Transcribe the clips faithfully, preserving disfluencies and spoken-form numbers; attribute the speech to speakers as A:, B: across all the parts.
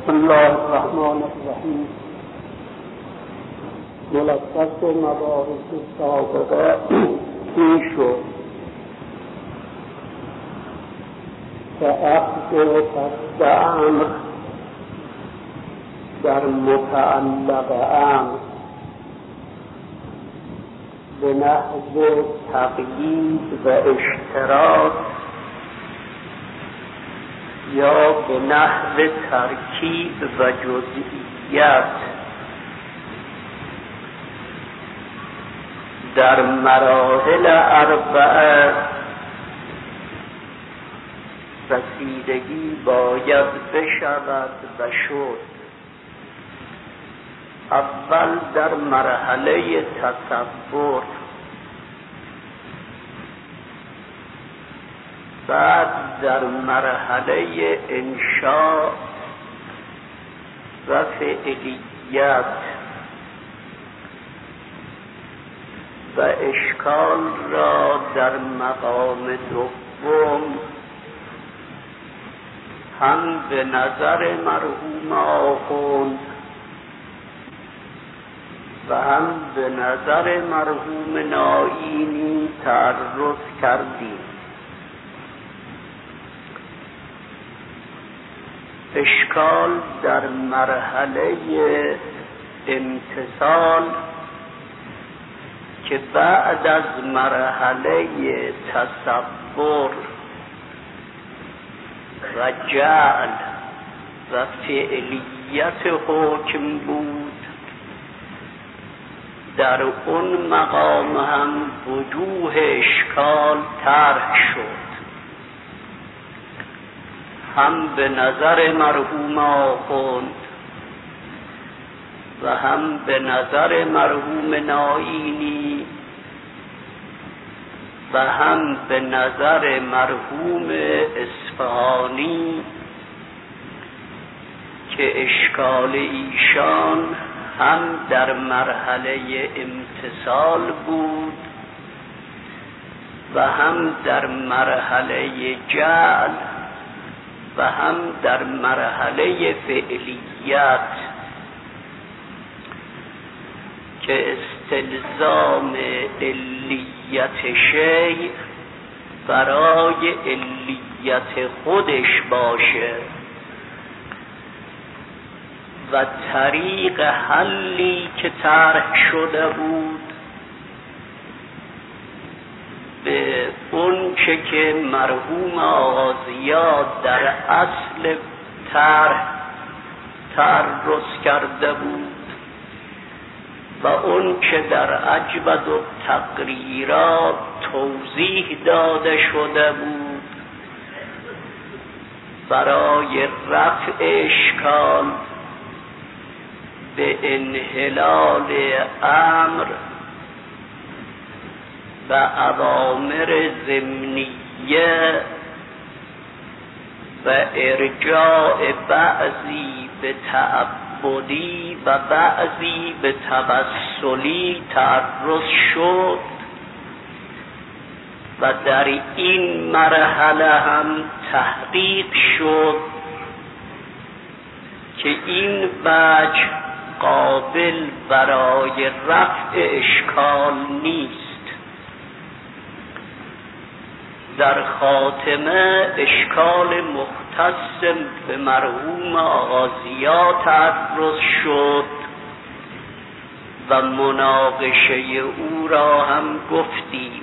A: بسم الله الرحمن الرحیم. ملخص مباحث سابقه این شد که عقد فسد امر در متعلق امر به نحو تقیید و اشتراط یا به نحو ترکیب و جزئیات در مراحل اربعه رسیدگی باید بشود و شد. اول در مرحله تصور، بعد در مرحله انشاء و فعلیت و اشکال را در مقام دوم هم به نظر مرحوم آخوند و هم به نظر مرحوم نائینی تعرض کردیم. اشکال در مرحله امتثال که بعد از مرحله تصور و جعل و فعلیت حکم بود، در اون مقام هم وجوه اشکال طرح شد، هم به نظر مرحوم آخوند و هم به نظر مرحوم نائینی و هم به نظر مرحوم اصفهانی که اشکال ایشان هم در مرحله امتثال بود و هم در مرحله جعل و هم در مرحله فعلیت که استلزام علیت شیء برای علیت خودش باشه و طریق حلی که طرح شده بود به اون چه که مرحوم آغازیات در اصل طرح تعرض کرده بود و اون که در اجود و تقریرات توضیح داده شده بود برای رفع اشکال به انحلال امر و اوامر ضمنیه و ارجاع بعضی به تعبدی و بعضی به توسلی تعرض شد و در این مرحله هم تحقیق شد که این وجه قابل برای رفع اشکال نیست. در خاتمه اشکال مختص به مرحوم آغازیات تعرض شد و مناقشه او را هم گفتیم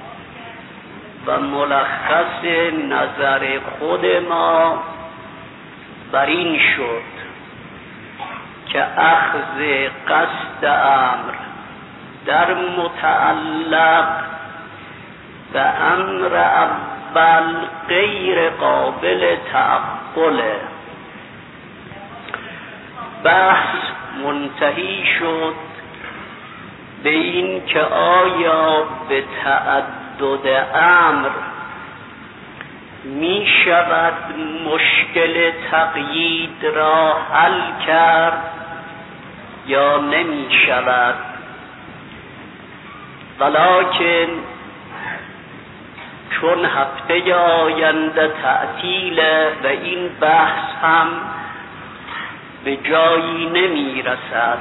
A: و ملخص نظر خود ما بر این شد که اخذ قصد امر در متعلق و امر اول غیر قابل تعقله. بحث منتهی شد به این که آیا به تعدد امر می شود مشکل تقیید را حل کرد یا نمی شود، ولکن چون هفته آینده تعطیله و این بحث هم به جایی نمی رسد.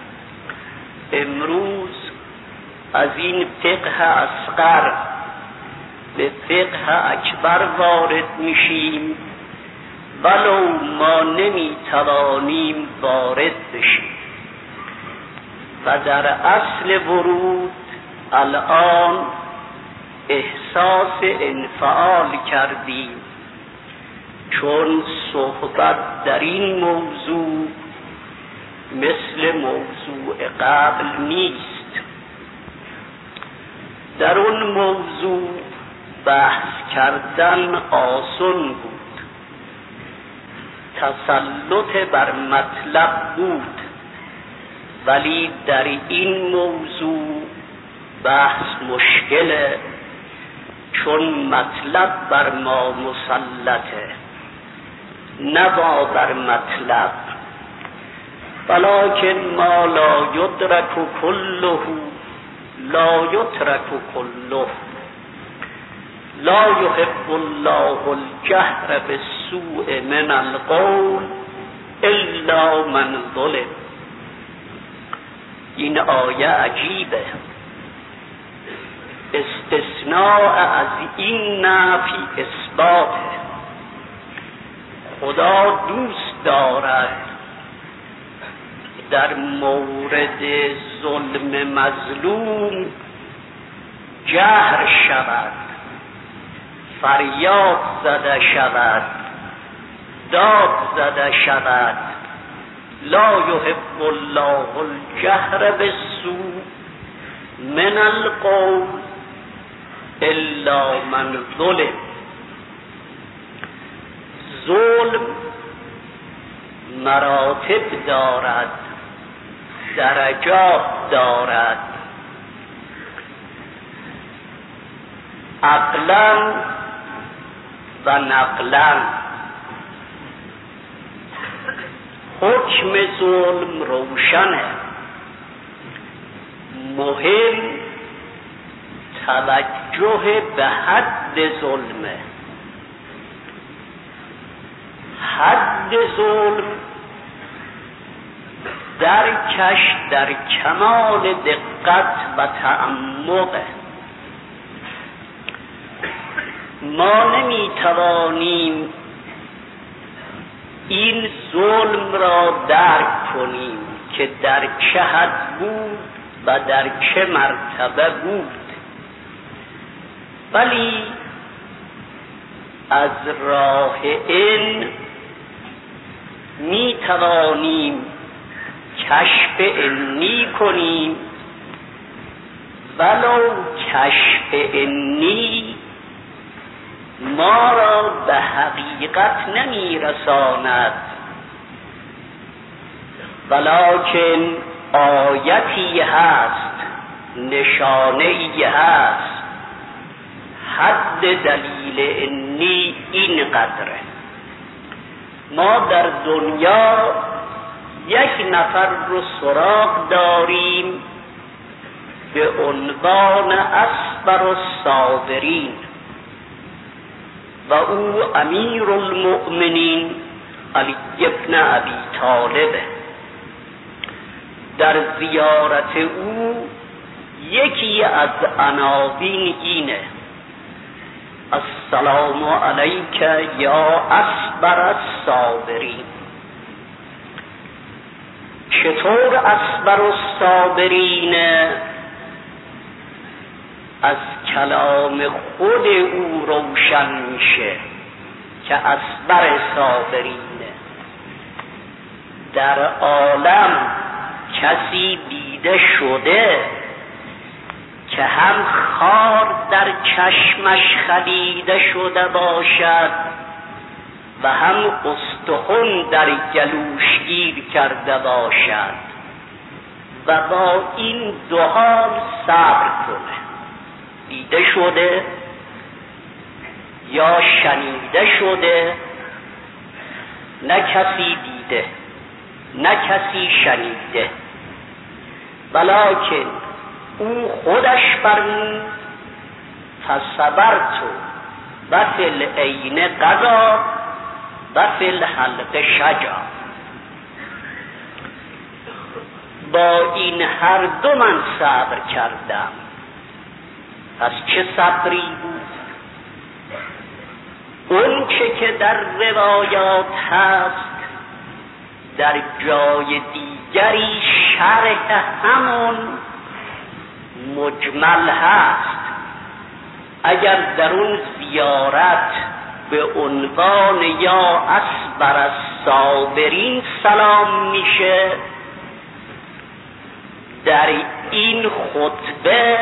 A: امروز از این فقه اصغر به فقه اکبر وارد میشیم، ولو ما نمی توانیم وارد بشیم. و در اصل ورود الان احساس انفعال کردیم، چون صحبت در این موضوع مثل موضوع قبل نیست. در اون موضوع بحث کردن آسان بود، تسلط بر مطلب بود، ولی در این موضوع بحث مشکله، چون مطلب بر ما مسلطه، نه ما بر مطلب. ولکن ما لا یدرک کله لا یترک کله. لا یحب الله الجهر بالسوء من القول الا من ظلم. این آیه عجیبه، استثناء از این نفی اثباته. خدا دوست دارد در مورد ظلم مظلوم جهر شود، فریاد زده شود، داد زده شود. لا یحب الله الجهر بالسوء من القول الا من ظلم. ظلم مراتب دارد، درجات دارد. عقلا و نقلا حکم ظلم روشنه، مهم توجه به حد ظلمه. حد ظلم درکش در کمال دقت و تعمقه. ما نمیتوانیم این ظلم را درک کنیم که در چه حد بود و در چه مرتبه بود، ولی از راه علم می توانیم کشف علمی کنیم، ولو کشف علمی ما را به حقیقت نمی رساند، ولکن آیتی هست، نشانه‌ای هست. حد دلیل علمی این قدره. ما در دنیا یک نفر رو سراغ داریم به عنوان اصبر الصابرین و او امیر المؤمنین علی ابن ابی طالب. در زیارت او یکی از عناوین اینه: السلام علیک یا اصبر الصابرین. چطور اصبر الصابرین؟ از کلام خود او روشن میشه که اصبر صابرینه. در عالم کسی دیده شده که هم خار در چشمش خلیده شده باشد و هم استخوان در گلوش گیر کرده باشد و با این دو حال صبر کنه؟ دیده شده یا شنیده شده؟ نه کسی دیده نه کسی شنیده، ولکن او خودش فرمود فصبرت و فی العین قضا و فی الحلق شجا. با این هر دو من صبر کردم. پس چه صبری بود؟ اون چه که در روایات هست در جای دیگری شرح همون مجمل هست. اگر در اون زیارت به عنوان یا اصبر الصابرین سلام میشه، در این خطبه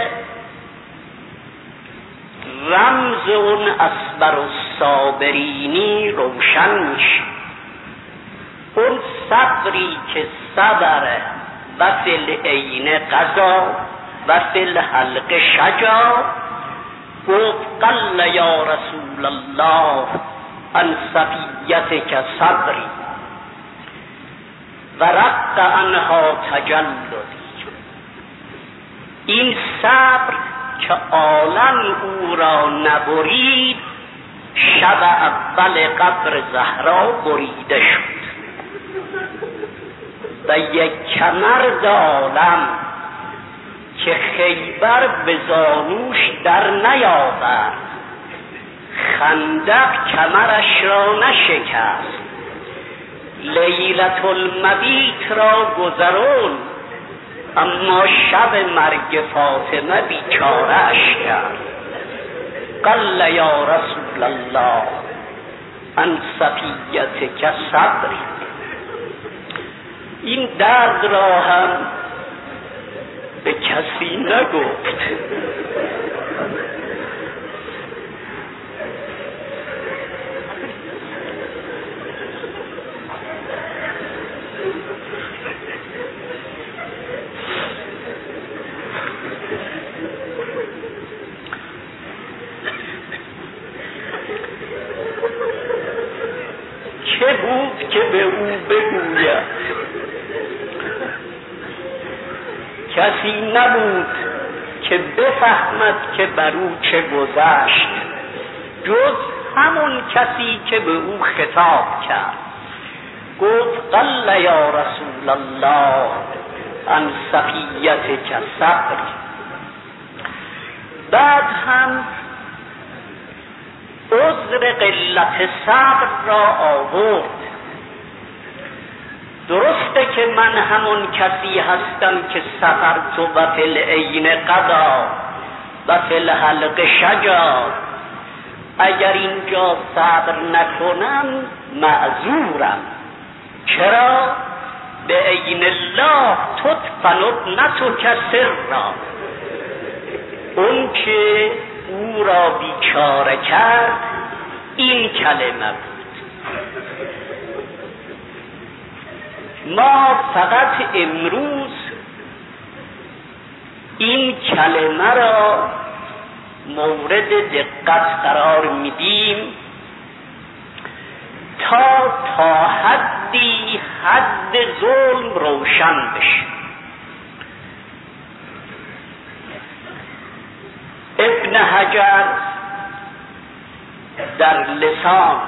A: رمز اون اصبر الصابرینی روشن میشه. اون صبری که صبر و فی العین قضا و فی الحلق شجا، گفت قل یا رسول الله عن صفیتک صبری و رق عنها تجلدی. این صبر که عالم او را نبرید، شب اول قبر زهرا بریده شد و یک کمرد عالم که خیبر به زانوش در نیاورد، خندق کمرش را نشکست، لیلة المبیت را گذرون، اما شب مرگ فاطمه بیچاره‌اش کرد. قل یا رسول الله عن صفیتک صبری. این درد را هم به کسی نگفت. چه بود که به او بگوید؟ کسی نبود که بفهمد که بر او چه گذشت جز همون کسی که به او خطاب کرد. گفت قل یا رسول الله عن صفیتک صبری. بعد هم عذر قلت صبر را آورد. درسته که من همون کسی هستم که سفرت و فی العین قضا و فی الحلق شجا. اگر اینجا صبر نکنم معذورم. چرا؟ به عین الله تدفن ابنتک سرا. اون که او را بیچاره کرد این کلمه بود. ما فقط امروز این کلمه را مورد دقت قرار میدیم تا تا حدی حد ظلم روشن بشه. ابن حجر در لسان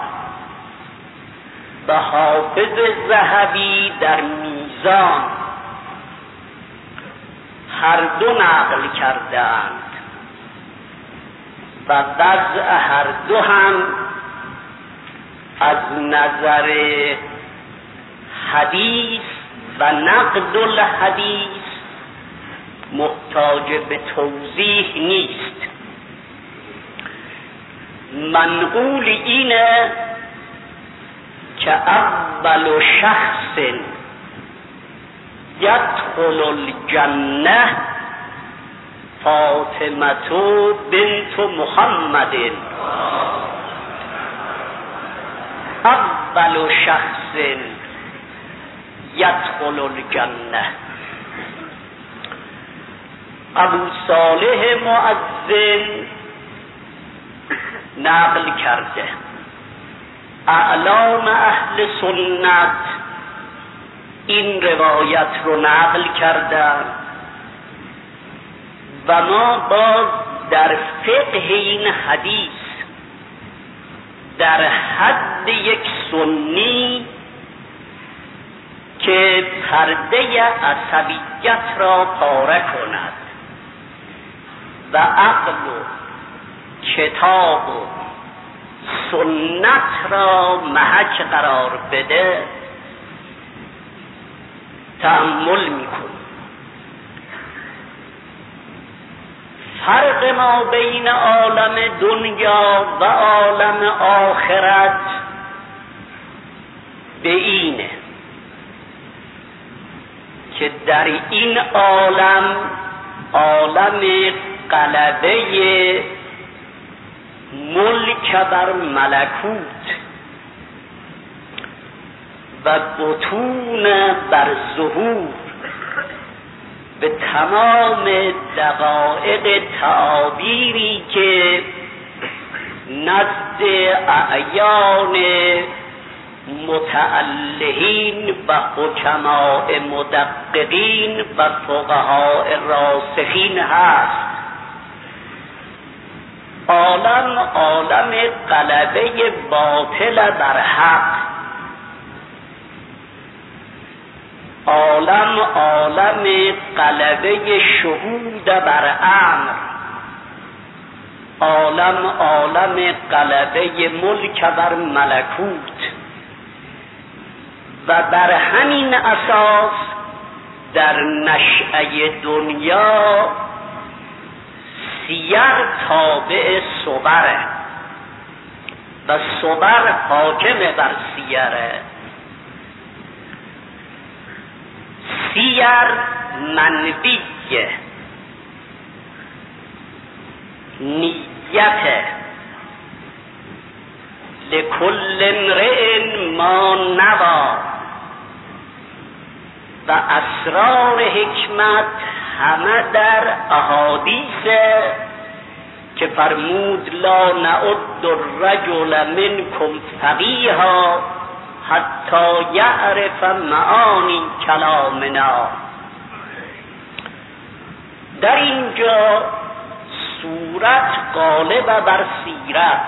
A: و حافظ ذهبی در میزان هر دو نقل کردند و وضع هر دو هم از نظر حدیث و نقد الحدیث محتاج به توضیح نیست. منقول اینه که اول شخص یدخل الجنه فاطمه بنت محمد. اول شخص یدخل الجنه. ابو صالح مؤذن نقل کرده، اعلام اهل سنت این روایت رو نقل کردن و ما باز در فقه این حدیث در حد یک سنی که پرده عصبیت را پاره کند و عقل و کتاب و سنت را محک قرار بده تأمل میکن. فرق ما بین عالم دنیا و عالم آخرت به اینه که در این عالم عالم غلبه ملک بر ملکوت و بطون بر ظهور به تمام دقایق تعابیری که نزد اعیان متعلهین و حکماء مدققین و فقهاء راسخین هست. عالم عالم غلبه باطل بر حق، عالم عالم غلبه شهود بر امر، عالم عالم غلبه ملک بر ملکوت. و بر همین اساس در نشأه دنیا سیر تابع صبره و صبر حاکم بر سیره. سیر منویه، نیت لکل امرئ ما نوی و اسرار حکمت همه در احادیث که فرمود لا نعد الرجل منکم فقیها حتی یعرف معانی کلامنا. در اینجا صورت غالب بر سیرت.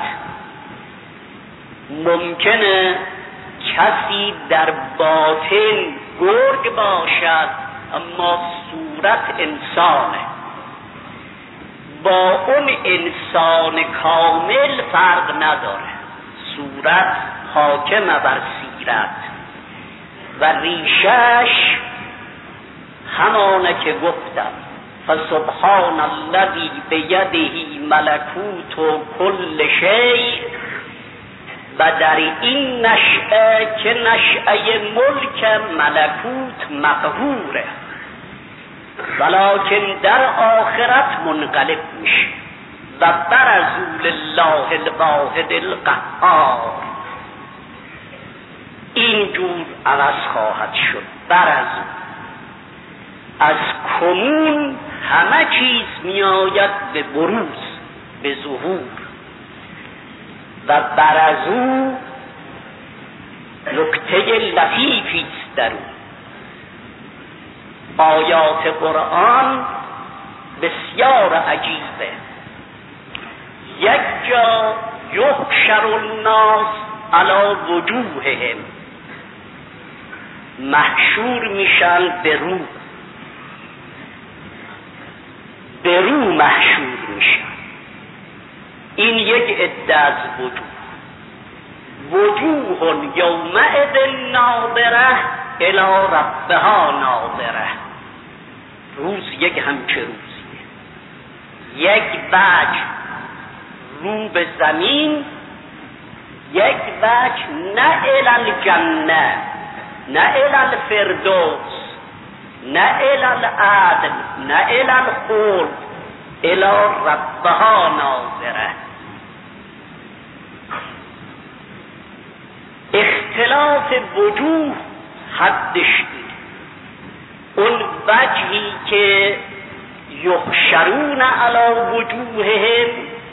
A: ممکنه کسی در باطن گرگ باشد اما صورت انسانه، با اون انسان کامل فرق نداره. صورت حاکم بر سیرت و ریشش همانه که گفتم فسبحان الذی بیده ملکوت کل شیء. و در این نشأه که نشأه ملک ملکوت مقهوره، ولکن در آخرت منقلب میشه و برزوا لله الواحد القهار. اینجور عوض خواهد شد. برزوا از کنون همه چیز میآید به بروز، به ظهور. و برزو نکته لطیفی است در اون. آیات قرآن بسیار عجیبه. یک جا یحشر الناس علی وجوههم، محشور میشن به رو، به رو محشور میشن. این یک عده از وجوه. وجوه یومئذ ناظره الی ربها ناظره. روز یک همچه روزیه. یک وجه رو به زمین، یک وجه نه الی الجنه، نه الی الفردوس، نه الی العدل، نه الی الخلد، الی ربها ناظره. اختلاف وجوه حدش این. اون وجهی که یحشرون علی وجوههم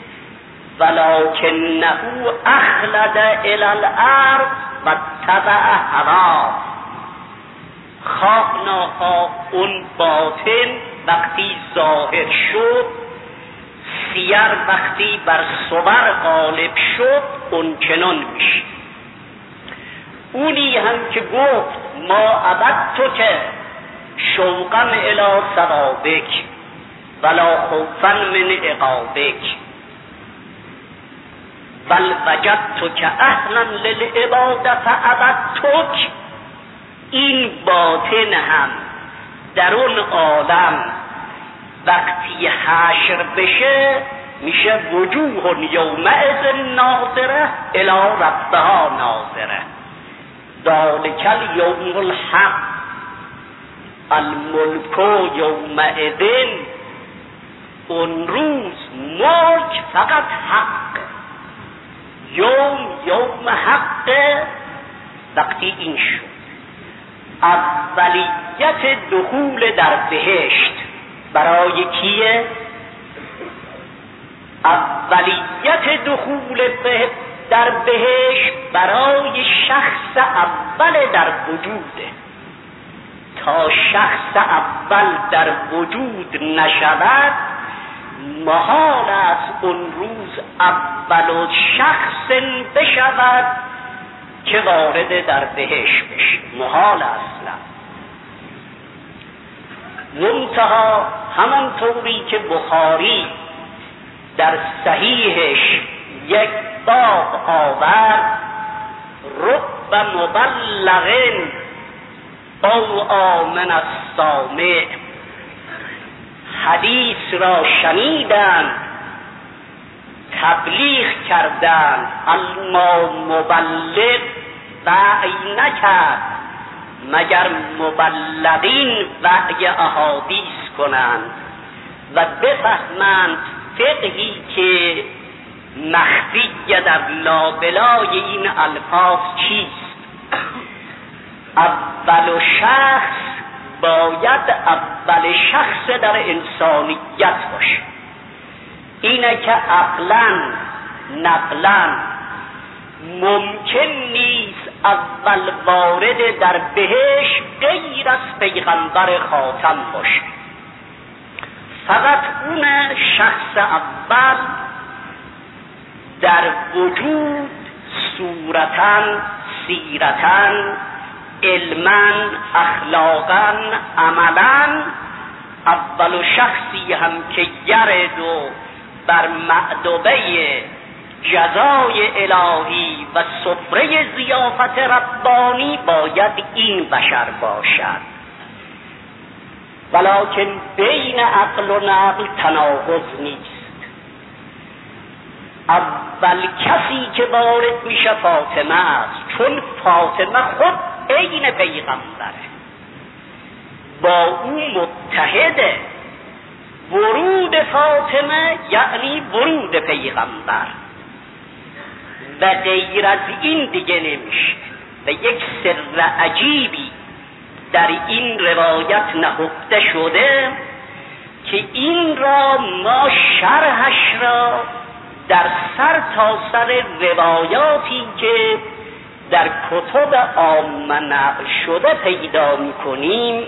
A: ولکنه اخلد الی الارض و تبع هوا. خواه ناخواه اون باطن وقتی ظاهر شد، سیر وقتی بر صبر غالب شد، اون چنان میشه. اونی هم که گفت ما عبدت که شوقا الی ثوابک ولا خوفا من عقابک بل وجدت که اهلا للعبادت عبدتک. این باطن هم در اون عالم وقتی حشر بشه میشه وجوه یومئذ ناظره الی ربها ناظره. ذالک الیوم الحق الملک یومئذ. اون روز ملک فقط حق، یوم یوم حق. وقتی این شد اولیت دخول در بهشت برای کیه؟ اولیت دخول در بهشت برای شخص اول در وجوده. تا شخص اول در وجود نشود محال است اون روز اول شخص بشود که وارد در بهشت بشه، محال اصلا. منتها همانطوری که بخاری در صحیحش یک باب آورد رب مبلغ او آمن السامع، حدیث را شنیدند تبلیغ کردند اما مبلغ وعی نکرد مگر مبلغین وعی احادیث کنند و بفهمند فقهی که مخفی در لابلای این الفاظ چیست. اول شخص باید اول شخص در انسانیت باشه. اینه که عقلاً نقلاً ممکن نیست اول وارد در بهشت غیر از پیغمبر خاتم باشه. فقط اون شخص اول در وجود صورتاً سیرتاً علماً اخلاقاً عملاً اول شخصی هم که یرد و بر مأدبه جزای الهی و سفره ضیافت ربانی باید این بشر باشد. ولکن بین عقل و نقل تناقض نیست. اول کسی که وارد میشه فاطمه است، چون فاطمه خود عین پیغمبره، با او متحده. ورود فاطمه یعنی ورود پیغمبر و غیر از این دیگه نمیشه. و یک سر عجیبی در این روایت نهفته شده که این را ما شرحش را در سر تا سر روایاتی که در کتب عامه نقل شده پیدا می‌کنیم.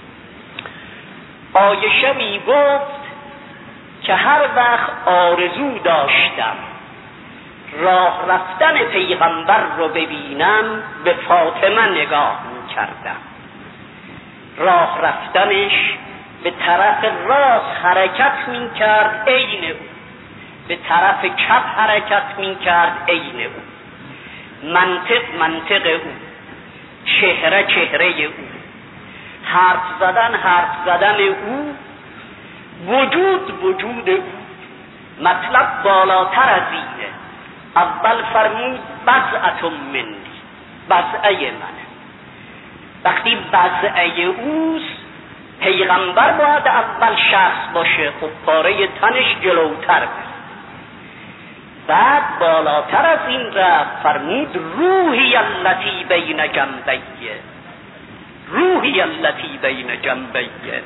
A: عایشه میگفت که هر وقت آرزو داشتم راه رفتن پیغمبر رو ببینم به فاطمه نگاه میکردم. راه رفتنش به طرف راست حرکت میکرد عین او، به طرف چپ حرکت میکرد عین او، منطق منطق او، چهره چهره او، حرف زدن حرف زدن او، وجود وجود او. مطلب بالاتر از اینه. اول فرمود بضعة منی، بضعه منه. وقتی بضعه اوست پیغمبر باید اول شخص باشه، خب پاره تنش جلوتر بره. بعد بالاتر از این رفت فرمود روحی التی بین جنبیه، روحی التی بین جنبیه.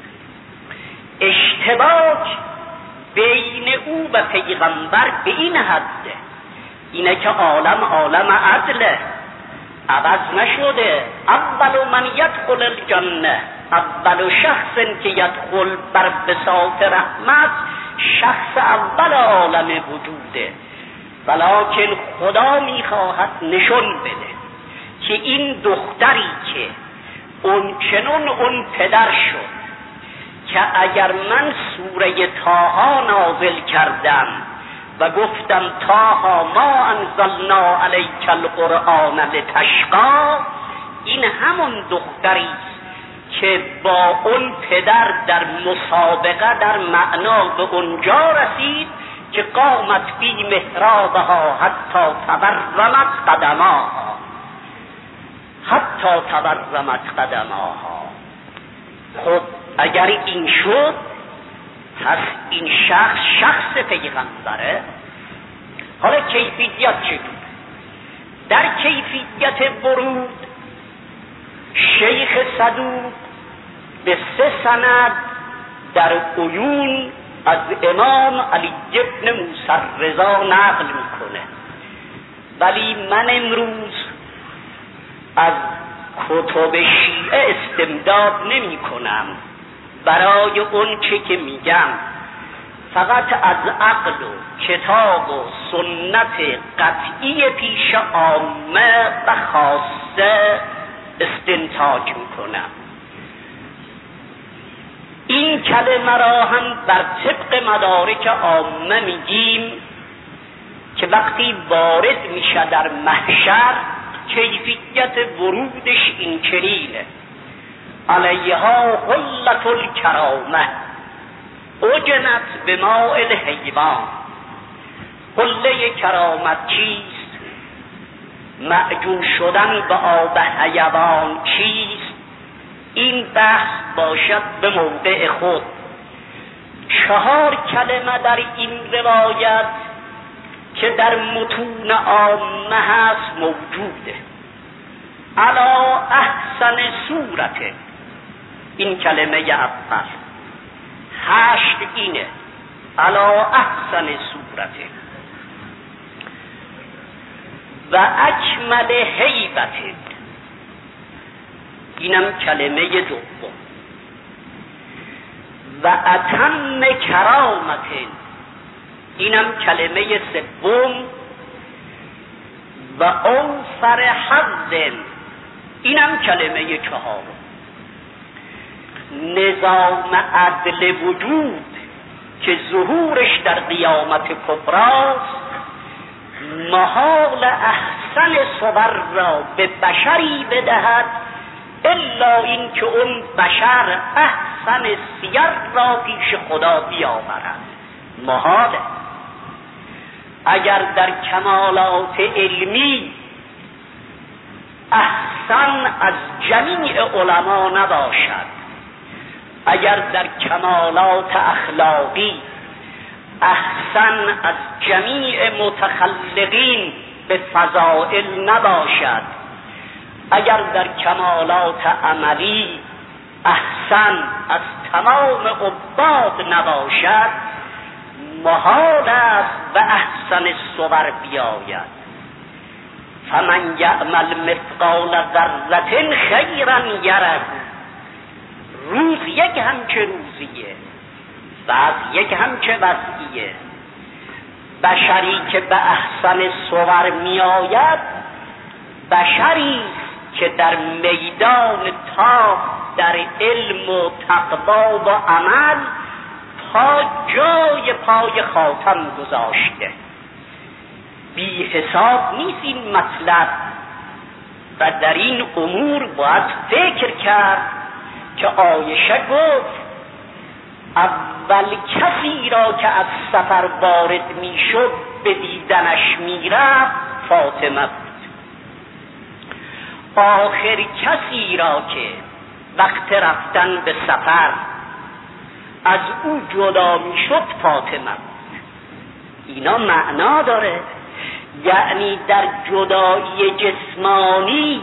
A: اشتباک بین او و پیغمبر به این حده، اینه که عالم عالم عدله، عوض نشده. اول من یدخل الجنه، اول شخص که یدخل بر بساط رحمت، شخص اول عالم وجوده. ولکن خدا میخواهد نشون بده که این دختری که اون چنون اون پدر شد که اگر من سوره طه نازل کردم و گفتم طه ما انزلنا علیک القرآن لتشقی، این همون دختری که با اون پدر در مسابقه در معنا به اونجا رسید که قامت فی محرابها حتی تورمت قدماها حتی تورمت قدماها. خب اگر این شد پس این شخص شخص پیغمبره. حالا کیفیت چطور؟ در کیفیت ورود شیخ صدوق به سه سند در عیون از امام علی ابن موسی رضا نقل میکنه، ولی من امروز از کتب شیعه استمداد نمی کنم. برای اون چه که میگم فقط از عقل و کتاب و سنت قطعی پیش عامه و خاصه استنتاج میکنم. این کلمه را هم بر طبق مدارک عامه میگیم که وقتی وارد میشه در محشر کیفیت ورودش این چنینه: علیها حلة الکرامه اجنت بماء الحیوان. حله کرامت چیست؟ معجون شدن به آب حیوان چیست؟ این بحث باشد به موضع خود. چهار کلمه در این روایت که در متون عامه هست موجوده. علی احسن صورته، این کلمه اول. هشت اینه: علی احسن صورته و اکمل هیبته، اینم کلمه دوم. و اتم کرامته، اینم کلمه سوم. و اوفر حظ، اینم کلمه چهارم. نظام عدل وجود که ظهورش در قیامت کبراست محال احسن صور را به بشری بدهد الا این که اون بشر احسن سیر را پیش خدا بیاورد. محاله. اگر در کمالات علمی احسن از جمیع علما نباشد، اگر در کمالات اخلاقی احسن از جمیع متخلقین به فضائل نباشد، اگر در کمالات عملی احسن از تمام عباد نباشد، محال است و احسن صور بیاید. فمن یعمل مثقال ذره خیرا یره. روز یک همچه روزیه، بعد یک همچه وضعیه. بشری که به احسن صور می آید بشری که در میدان تا در علم و تقوا و عمل تا جای پای خاتم گذاشته. بی حساب نیست این مطلب و در این امور باید فکر کرد که عایشه گفت اول کسی را که از سفر وارد می شد به دیدنش می رفت فاطمه بود. آخر کسی را که وقت رفتن به سفر از او جدا می شد فاطمه بود. اینا معنا داره، یعنی در جدایی جسمانی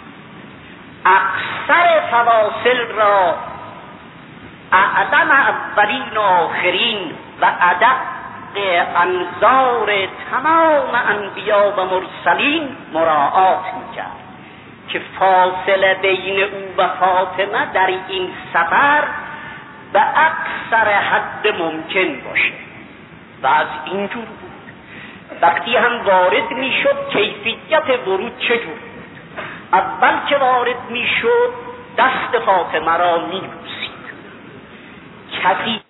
A: اکثر فواصل را اعظم اولین و آخرین و ادق انظار تمام انبیا و مرسلین مراعات میکرد که فاصله بین او و فاطمه در این سفر به اکثر حد ممکن باشه و از اینجور بود. وقتی هم وارد میشد کیفیت ورود چجور بود؟ اول که وارد میشد دست فاطمه را میبوسید. کسی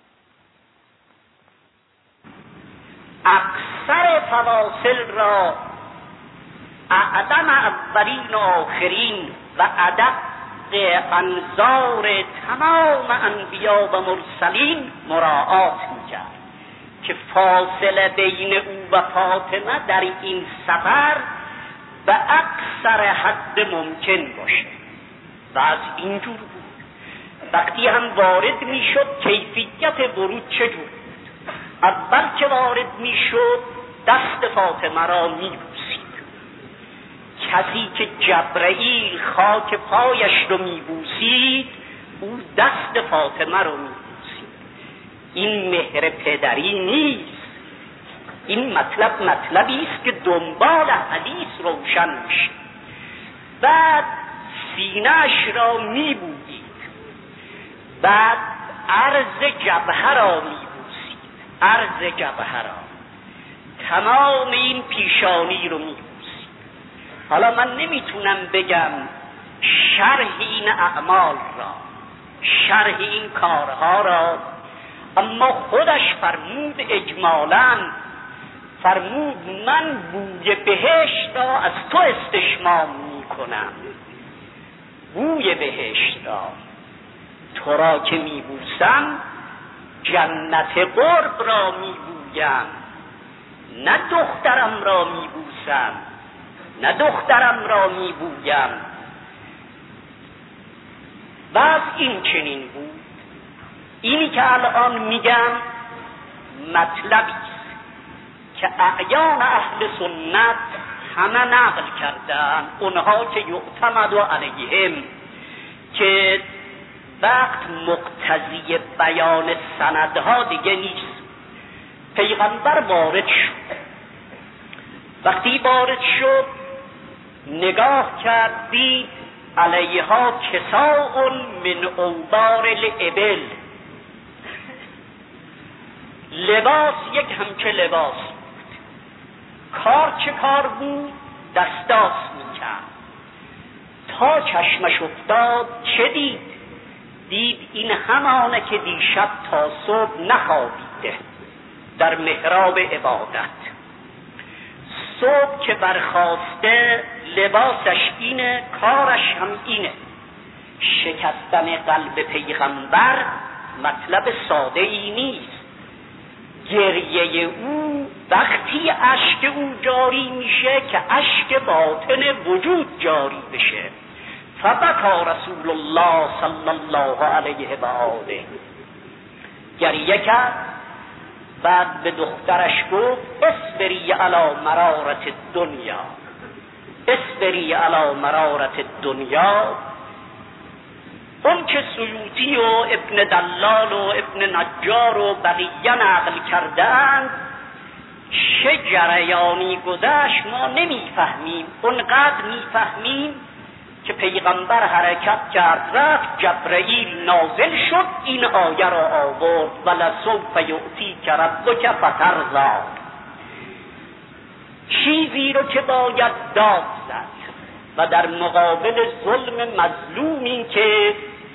A: اکثر فواصل را اعدم اولین و آخرین و ادق انظار تمام انبیا و مرسلین مراعات میکرد که فاصله بین او و فاطمه در این سفر به اکثر حد ممکن باشه و از اینجور بود. وقتی هم وارد میشد کیفیت ورود چجور بود؟ اول که وارد میشد دست فاطمه را میبوسید. کسی که جبرئیل خاک پایش رو میبوسید او دست فاطمه رو میبوسید. این مهر پدری نیست، این مطلب مطلبی است که دنبال حدیث روشن میشه. بعد سینه‌اش را میبوسید، بعد عرض جبهه را میبوسید، عرض جبهه را، تمام این پیشانی رو میبوسید. حالا من نمیتونم بگم شرح این اعمال را، شرح این کارها را، اما خودش فرمود اجمالاً، فرمود من بوی بهشت را از تو استشمام میکنم، بوی بهشت را، تو را که میبوسم جنت قرب را میبویم، نه دخترم را میبوسم، نه دخترم را میبویم. بعد این چنین بود. اینی که الان میگم مطلبی است که اعیان اهل سنت همه نقل کردن، اونها که یعتمد علیهم، که وقت مقتضی بیان سندها دیگه نیست. پیغمبر وارد شد، وقتی وارد شد نگاه کرد دید علیها کساء من اوبار الابل، لباس یک همچه لباس بود. کار چه کار بود؟ دستاس میکرد. تا چشمش افتاد چه دید؟ دید این همانه که دیشب تا صبح نخوابیده در محراب عبادت. صبح که برخاسته لباسش اینه، کارش هم اینه. شکستن قلب پیغمبر مطلب ساده ای نیست. گریه او وقتی اشک او جاری میشه که اشک باطن وجود جاری بشه. فبکا رسول الله صلی الله علیه و آله، گریه کرد. بعد به دخترش گفت اصبری علی مرارت الدنیا، اصبری علی مرارت الدنیا. اون که سیوطی و ابن دلال و ابن نجار و بقیه نقل کردند چه جریانی گذشت ما نمیفهمیم. اونقدر میفهمیم که پیغمبر حرکت کرد رفت، جبرئیل نازل شد، این آیه را آورد ولسوف یؤتیک ربک فترضی، چیزی رو که باید داد زد و در مقابل ظلم مظلومی که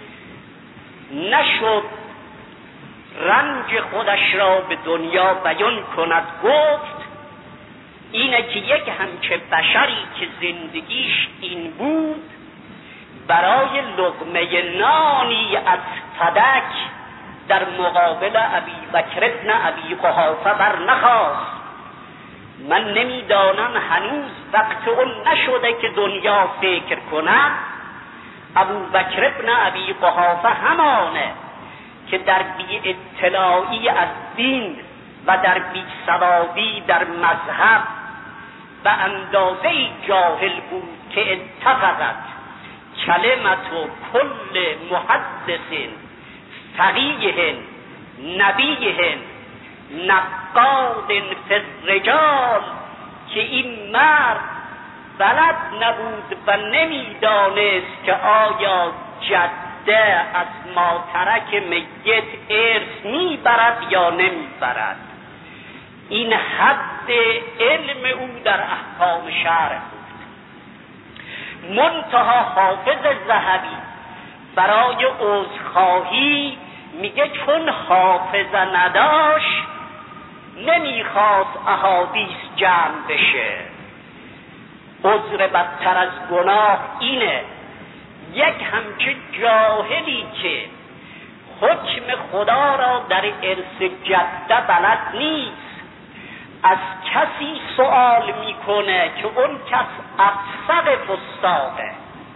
A: نشد رنج خودش را به دنیا بیان کند گفت اینه که یک همچه بشری که زندگیش این بود برای لقمه نانی از فدک در مقابل ابی بکر ابن ابی قحافه بر نخواست. من نمیدانم هنوز وقت اون نشده که دنیا فکر کنم ابو بکر ابن ابی قحافه همانه که در بی اطلاعی از دین و در بی سوادی در مذهب و اندازه جاهل بود که اتفقت کلمت و کل محدث فقیه نبیه نقاد فی الرجال، که این مرد بلد نبود و نمیدانست که آیا جده از ماترک میت ارث میبرد یا نمیبرد. این حد علم او در احکام شرع بود. منتها حافظ ذهبی برای عذرخواهی میگه چون حافظه نداشت نمیخواست احادیث جمع بشه. عذر بدتر از گناه اینه یک همچه جاهلی که حکم خدا را در ارث جده بلد نیست از کسی سوال میکنه که اون کس افسق فساقه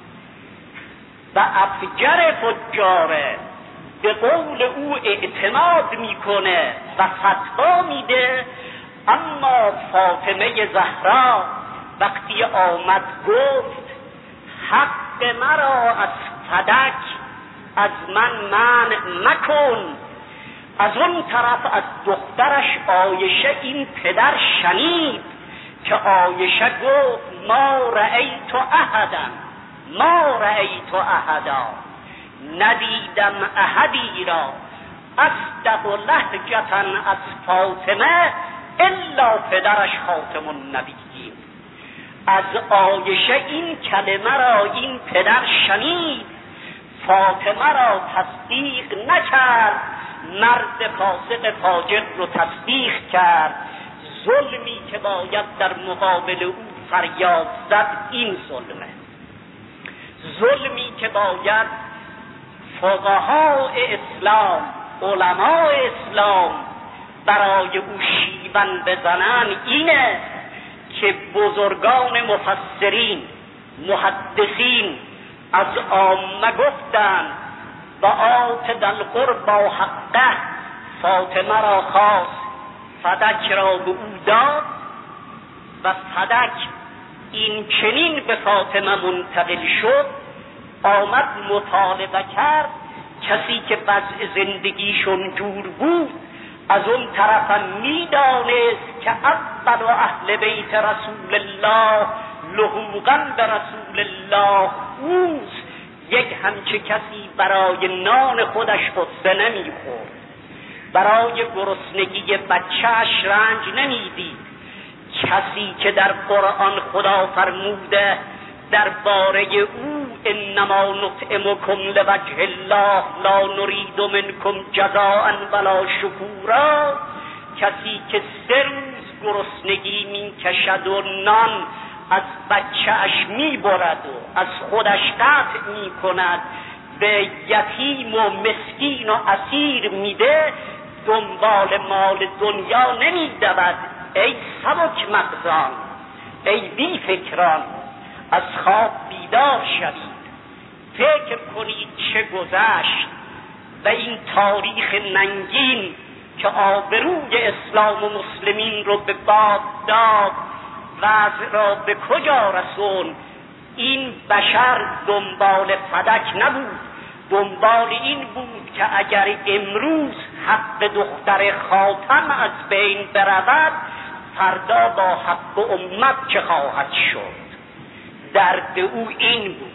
A: و افجر فجاره، به قول او اعتماد میکنه و فتوا میده. اما فاطمه زهرا وقتی آمد گفت حق مرا از فدک از من منع مکن، از اون طرف از دخترش عایشه این پدر شنید که عایشه گفت ما رأیت احدا ما رأیت احدا، ندیدم احدی را اصدق لهجة از فاطمه الا پدرش خاتم النبیین. از عایشه این کلمه را این پدر شنید، فاطمه را تصدیق نکرد، مرد فاسق فاجر رو تصدیق کرد. ظلمی که باید در مقابل او فریاد زد این ظلمه، ظلمی که باید فقها اسلام علماء اسلام برای او شیون بزنن اینه که بزرگان مفسرین محدثین از عامه گفتن و آت دل قربا حقه، فاطمه را خواست فدک را به او داد و فدک این چنین به فاطمه منتقل شد. آمد مطالبه کرد، کسی که وضع زندگیشون جور بود از اون طرف میدانست که اول و اهل بیت رسول الله لحوقا به رسول الله اوست، یک همچه کسی برای نان خودش قصه نمیخورد، برای گرسنگی بچهش رنج نمیدید. کسی که در قرآن خدا فرموده درباره او انما نطعمکم لوجه الله لا نرید منکم جزاء ولا شکورا، کسی که سه روز گرسنگی میکشد و نان از بچه‌اش میبرد و از خودش قطع میکند، به یتیم و مسکین و اسیر میده، دنبال مال دنیا نمیدود. ای سبک مغزان، ای بی فکران، از خواب بیدار شوید، فکر کنید چه گذشت و این تاریخ ننگین که آبروی اسلام و مسلمین رو به باد داد وضع را به کجا رسون. این بشر دنبال فدک نبود، دنبال این بود که اگر امروز حق دختر خاتم از بین برود فردا با حق امت چه خواهد شد. درد او این بود،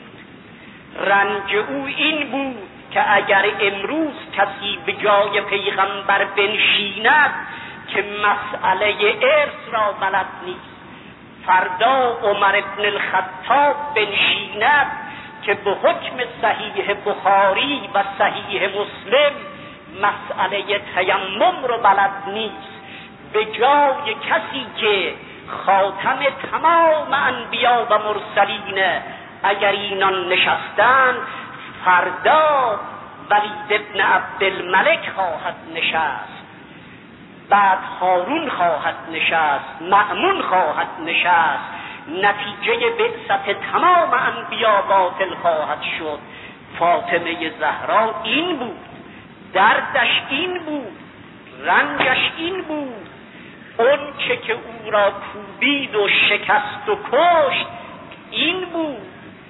A: رنج او این بود که اگر امروز کسی به جای پیغمبر بنشیند که مسئله ارث را بلد نیست، فردا عمر ابن الخطاب بنشیند که به حکم صحیح بخاری و صحیح مسلم مسئله تیمم رو بلد نیست، به جای کسی که خاتم تمام انبیا و مرسلین اگر اینان نشستند، فردا ولید ابن عبدالملک خواهد نشست، بعد هارون خواهد نشست، مأمون خواهد نشست، نتیجه بعثت تمام انبیا باطل خواهد شد. فاطمه زهرا این بود، دردش این بود، رنجش این بود. اون چه که او را کوبید و شکست و کشت این بود.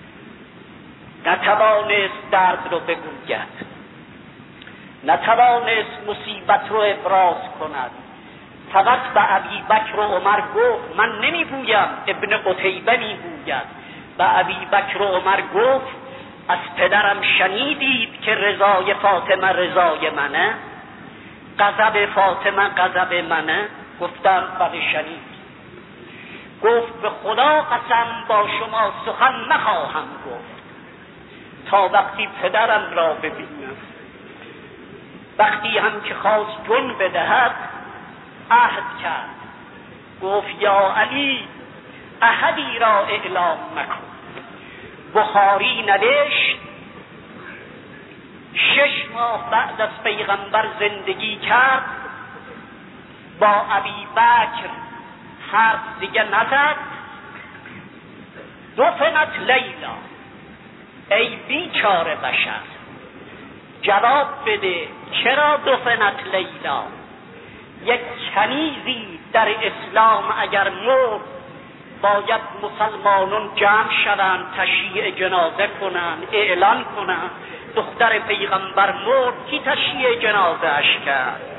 A: نتوانست درد رو بگوید، نتوانست مصیبت رو ابراز کند، فقط به ابی بکر و عمر گفت من نمیگویم، ابن قتیبه میگوید، به ابی بکر و عمر گفت از پدرم شنیدید که رضای فاطمه رضای منه، غضب فاطمه غضب منه؟ گفتم بله شنید. گفت به خدا قسم با شما سخن نخواهم گفت تا وقتی پدرم را ببینم. وقتی هم که خواست جون بدهد عهد کرد، گفت یا علی احدی را اعلام مکن. بخاری نوشت شش ماه بعد از پیغمبر زندگی کرد، با ابی بکر حرف دیگه نزد. دفنت لیلا، ای بیچاره بشر جواب بده چرا دفنت لیلا؟ یک کنیزی در اسلام اگر مرد باید مسلمانون جمع شوند، تشییع جنازه کنند، اعلان کنند دختر پیغمبر مرد، کی تشییع جنازه اش کرد؟